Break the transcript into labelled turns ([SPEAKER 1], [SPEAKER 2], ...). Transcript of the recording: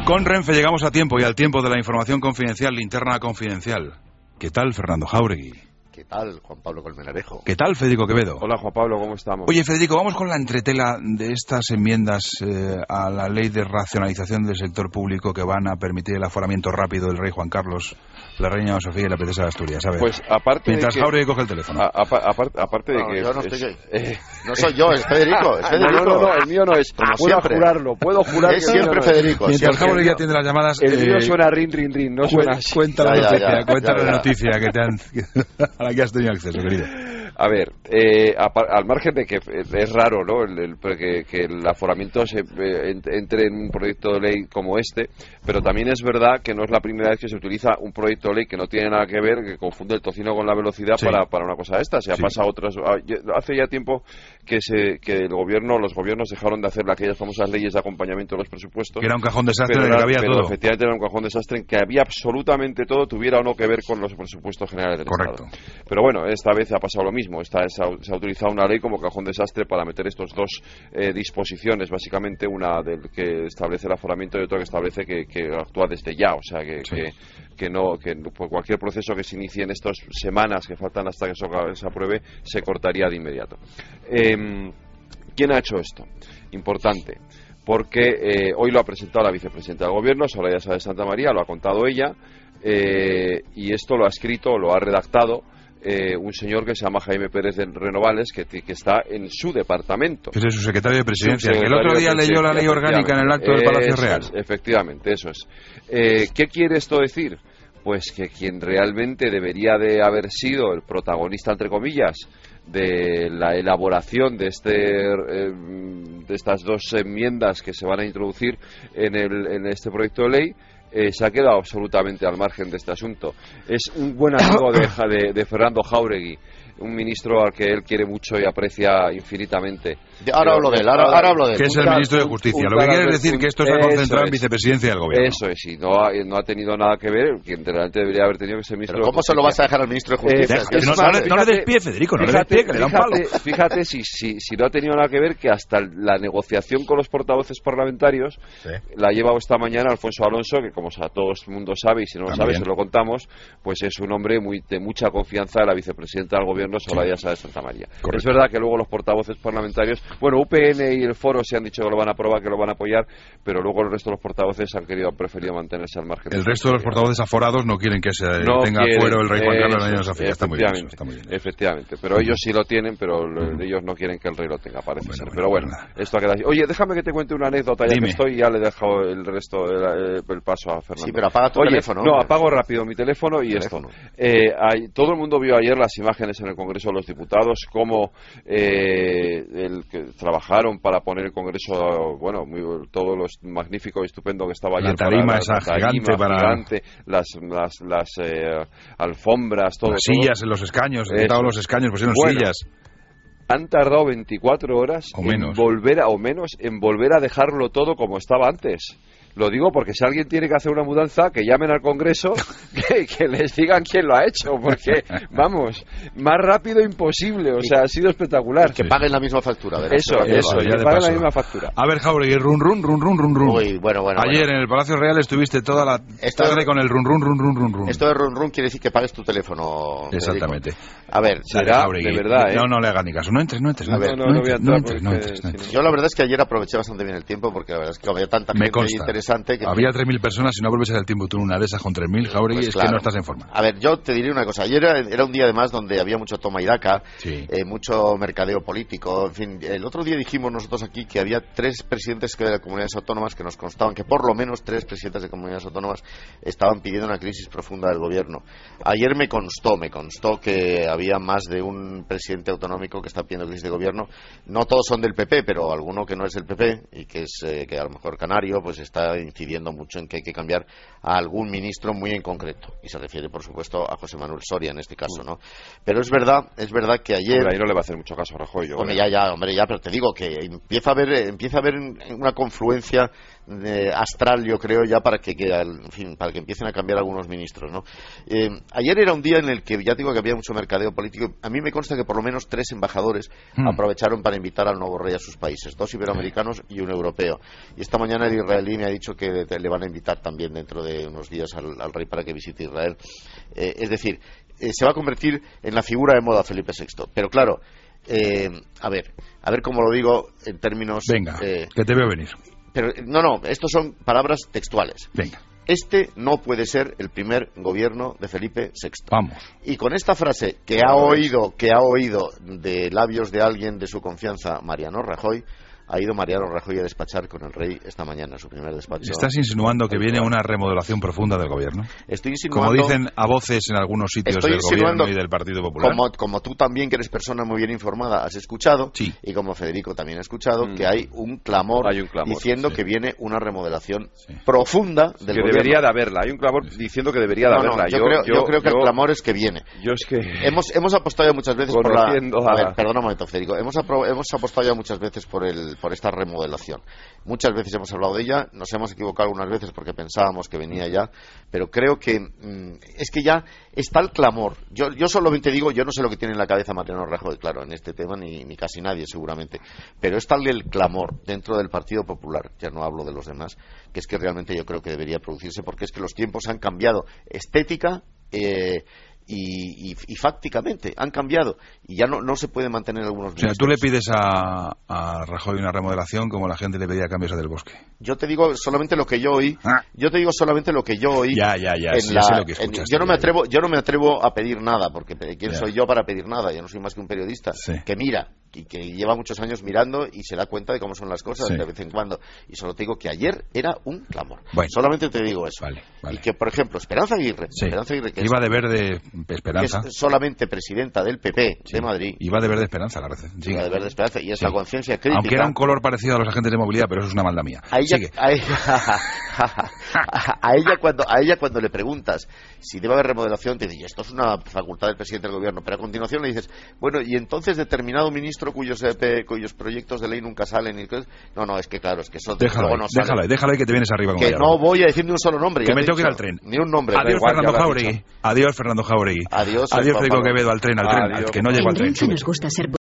[SPEAKER 1] Con Renfe llegamos a tiempo y al tiempo de la información confidencial, linterna confidencial. ¿Qué tal, Fernando Jáuregui?
[SPEAKER 2] ¿Qué tal, Juan Pablo Colmenarejo?
[SPEAKER 1] ¿Qué tal, Federico Quevedo?
[SPEAKER 3] Hola, Juan Pablo, ¿cómo estamos?
[SPEAKER 1] Oye, Federico, vamos con la entretela de estas enmiendas a la ley de racionalización del sector público que van a permitir el aforamiento rápido del rey Juan Carlos, la reina Sofía y la princesa de Asturias. A ver,
[SPEAKER 3] pues aparte
[SPEAKER 1] mientras
[SPEAKER 3] de que,
[SPEAKER 1] Jáuregui coge el teléfono.
[SPEAKER 3] Aparte de que...
[SPEAKER 2] Yo no estoy... No soy yo, es Federico. Es Federico.
[SPEAKER 3] No, el mío no es.
[SPEAKER 2] Como
[SPEAKER 3] puedo
[SPEAKER 2] siempre.
[SPEAKER 3] Jurarlo, puedo jurar
[SPEAKER 2] es
[SPEAKER 3] que
[SPEAKER 2] siempre
[SPEAKER 3] no
[SPEAKER 2] Federico.
[SPEAKER 1] Mientras
[SPEAKER 2] siempre.
[SPEAKER 1] Jáuregui atiende las llamadas...
[SPEAKER 3] El mío suena rin, no suena así.
[SPEAKER 1] Cuenta la
[SPEAKER 2] Ya,
[SPEAKER 1] noticia,
[SPEAKER 2] ya.
[SPEAKER 1] noticia que te han, a la que has tenido acceso, querido.
[SPEAKER 3] A ver, al margen de que es raro, ¿no? Que el aforamiento entre en un proyecto de ley como este, pero también es verdad que no es la primera vez que se utiliza un proyecto de ley que no tiene nada que ver, que confunde el tocino con la velocidad para una cosa de esta. Se ha pasado hace ya tiempo que los gobiernos dejaron de hacer aquellas famosas leyes de acompañamiento de los presupuestos.
[SPEAKER 1] Que era un cajón desastre en el que había todo.
[SPEAKER 3] Efectivamente era un cajón desastre en que había absolutamente todo, tuviera o no que ver con los presupuestos generales del
[SPEAKER 1] Correcto.
[SPEAKER 3] Estado. Pero bueno, esta vez ha pasado lo mismo. Se ha utilizado una ley como cajón desastre para meter estos dos disposiciones, básicamente una del que establece el aforamiento y otra que establece que actúa desde ya, o sea que por cualquier proceso que se inicie en estas semanas que faltan hasta que se apruebe se cortaría de inmediato. ¿Quién ha hecho esto? Importante, porque hoy lo ha presentado la vicepresidenta del Gobierno, Soraya Sáez de Santamaría, lo ha contado ella, y esto lo ha escrito, lo ha redactado un señor que se llama Jaime Pérez de Renovales, que está en su departamento.
[SPEAKER 1] Que es su secretario de Presidencia, que el otro día leyó la ley orgánica en el acto del Palacio Real.
[SPEAKER 3] Efectivamente, eso es. ¿Qué quiere esto decir? Pues que quien realmente debería de haber sido el protagonista, entre comillas, de la elaboración de estas dos enmiendas que se van a introducir en este proyecto de ley, se ha quedado absolutamente al margen de este asunto. Es un buen amigo de Fernando Jáuregui, un ministro al que él quiere mucho y aprecia infinitamente.
[SPEAKER 2] Ahora hablo de él.
[SPEAKER 1] Que es el ministro de Justicia. Lo que quiere decir que esto está concentrado en vicepresidencia del Gobierno.
[SPEAKER 3] Eso es, y no ha tenido nada que ver. Quien realmente debería haber tenido que ser ministro.
[SPEAKER 2] ¿Pero cómo se lo vas a dejar al ministro de Justicia?
[SPEAKER 1] No le des pie, Federico, no le des pie, que le da un palo.
[SPEAKER 3] Fíjate si no ha tenido nada que ver, que hasta la negociación con los portavoces parlamentarios la ha llevado esta mañana Alfonso Alonso, que como todo el mundo sabe, y si no lo sabe se lo contamos, pues es un hombre de mucha confianza de la vicepresidenta del Gobierno, Soraya Sáez de Santamaría. Es verdad que luego los portavoces parlamentarios, UPN y el Foro se han dicho que lo van a aprobar, que lo van a apoyar, pero luego el resto de los portavoces han preferido mantenerse al margen.
[SPEAKER 1] El resto de los portavoces aforados no quieren que tenga fuero el rey Juan Carlos de la Sofía. Está muy bien.
[SPEAKER 3] Efectivamente, pero ellos sí lo tienen, pero ellos no quieren que el rey lo tenga, parece ser. Pero bueno, esto ha quedado así. Oye, déjame que te cuente una anécdota, ya que estoy, y ya le he dejado el resto el paso a Fernando.
[SPEAKER 2] Sí, pero apaga tu teléfono.
[SPEAKER 3] No, apago rápido mi teléfono y esto. Todo el mundo vio ayer las imágenes en el Congreso de los Diputados, cómo que trabajaron para poner el Congreso, todo lo magnífico y estupendo que estaba ayer.
[SPEAKER 1] La tarima esa gigante
[SPEAKER 3] las alfombras, todo.
[SPEAKER 1] Las sillas en los escaños, quitaron los escaños, pusieron sillas.
[SPEAKER 3] Han tardado 24 horas en volver a dejarlo todo como estaba antes. Lo digo porque si alguien tiene que hacer una mudanza, que llamen al Congreso, que les digan quién lo ha hecho, porque, vamos, más rápido imposible, o sea, ha sido espectacular.
[SPEAKER 2] Que paguen la misma factura, ¿verdad?
[SPEAKER 3] Eso, que paguen la misma factura.
[SPEAKER 1] A ver, Jáuregui, run.
[SPEAKER 2] Uy, bueno.
[SPEAKER 1] Ayer en el Palacio Real estuviste toda la tarde con el run.
[SPEAKER 2] Esto de run quiere decir que pagues tu teléfono.
[SPEAKER 1] Exactamente.
[SPEAKER 2] A ver,
[SPEAKER 3] será de verdad,
[SPEAKER 1] No le hagas ni caso, no entres.
[SPEAKER 3] No voy a entrar.
[SPEAKER 2] Yo la verdad es que ayer aproveché bastante bien el tiempo, porque la verdad es que había tanta gente interesante.
[SPEAKER 1] Había 3.000 personas y no aprovechas el tiempo tú en una de esas con 3.000, Jáuregui, pues claro. Es que no estás en forma.
[SPEAKER 2] A ver, yo te diré una cosa. Ayer era un día además donde había mucho toma y daca, mucho mercadeo político. En fin, el otro día dijimos nosotros aquí que había 3 presidentes de comunidades autónomas que nos constaban que por lo menos 3 presidentes de comunidades autónomas estaban pidiendo una crisis profunda del gobierno. Ayer me constó que había más de un presidente autonómico que está pidiendo crisis de gobierno. No todos son del PP, pero alguno que no es del PP y que es que a lo mejor canario, pues está incidiendo mucho en que hay que cambiar a algún ministro muy en concreto, y se refiere por supuesto a José Manuel Soria en este caso, ¿no? Pero es verdad que ayer...
[SPEAKER 3] Hombre, ahí no le va a hacer mucho caso a Rajoy.
[SPEAKER 2] Hombre, ya, pero te digo que empieza a haber una confluencia astral, yo creo, ya para que empiecen a cambiar algunos ministros, ¿no? Ayer era un día en el que ya digo que había mucho mercadeo político. A mí me consta que por lo menos 3 embajadores aprovecharon para invitar al nuevo rey a sus países, 2 iberoamericanos y un europeo. Y esta mañana el israelí me ha dicho que le van a invitar también dentro de unos días al rey para que visite Israel. Es decir, se va a convertir en la figura de moda Felipe VI. Pero claro, a ver cómo lo digo en términos...
[SPEAKER 1] Venga, que te veo venir.
[SPEAKER 2] Pero no, estos son palabras textuales.
[SPEAKER 1] Venga.
[SPEAKER 2] Este no puede ser el primer gobierno de Felipe VI.
[SPEAKER 1] Vamos.
[SPEAKER 2] Y con esta frase que ha oído de labios de alguien de su confianza, Mariano Rajoy, ha ido Mariano Rajoy a despachar con el rey esta mañana, su primer despacho.
[SPEAKER 1] ¿Estás insinuando que viene una remodelación profunda del gobierno?
[SPEAKER 2] Estoy insinuando...
[SPEAKER 1] Como dicen a voces en algunos sitios del gobierno y del Partido Popular.
[SPEAKER 2] Como tú también, que eres persona muy bien informada, has escuchado,
[SPEAKER 1] sí.
[SPEAKER 2] Y como Federico también ha escuchado, que hay un clamor diciendo que viene una remodelación profunda del gobierno.
[SPEAKER 3] Debería de haberla. Hay un clamor diciendo que debería de haberla.
[SPEAKER 2] Yo creo que el clamor es que viene. Hemos apostado ya muchas veces por la... A ver, perdona un momento, Federico. Hemos apostado ya muchas veces por esta remodelación. Muchas veces hemos hablado de ella, nos hemos equivocado algunas veces porque pensábamos que venía ya, pero creo que es que ya está el clamor. Yo solamente digo, yo no sé lo que tiene en la cabeza Mariano Rajoy, claro, en este tema, ni casi nadie seguramente, pero está el clamor dentro del Partido Popular, ya no hablo de los demás, que es que realmente yo creo que debería producirse, porque es que los tiempos han cambiado, estética y fácticamente han cambiado y ya no se puede mantener algunos ministros.
[SPEAKER 1] O sea, tú le pides a Rajoy una remodelación como la gente le pedía cambios a Del Bosque.
[SPEAKER 2] Yo te digo solamente lo que yo oí. Ya
[SPEAKER 1] sé lo que escuchas.
[SPEAKER 2] Yo no me atrevo a pedir nada, porque ¿quién soy yo para pedir nada? Yo no soy más que un periodista que mira y que lleva muchos años mirando y se da cuenta de cómo son las cosas de vez en cuando. Y solo te digo que ayer era un clamor.
[SPEAKER 1] Bueno,
[SPEAKER 2] solamente te digo eso.
[SPEAKER 1] Vale.
[SPEAKER 2] Y que, por ejemplo, Esperanza Aguirre, que
[SPEAKER 1] iba de verde Esperanza,
[SPEAKER 2] que es solamente presidenta del PP de Madrid.
[SPEAKER 1] Iba de verde Esperanza, la verdad.
[SPEAKER 2] Iba de verde Esperanza y esa conciencia crítica.
[SPEAKER 1] Aunque era un color parecido a los agentes de movilidad, pero eso es una maldad mía.
[SPEAKER 2] A ella cuando le preguntas si debe haber remodelación, te dice, esto es una facultad del presidente del gobierno, pero a continuación le dices, bueno, y entonces determinado ministro cuyos proyectos de ley nunca salen, no, es que claro, es que eso
[SPEAKER 1] déjalo ahí que te vienes arriba con
[SPEAKER 2] que no voy a decir ni un solo nombre,
[SPEAKER 1] que me tengo que ir al tren,
[SPEAKER 2] ni un nombre.
[SPEAKER 1] Adiós Fernando Jauregui, adiós Federico Quevedo, al tren, al que no llego al tren.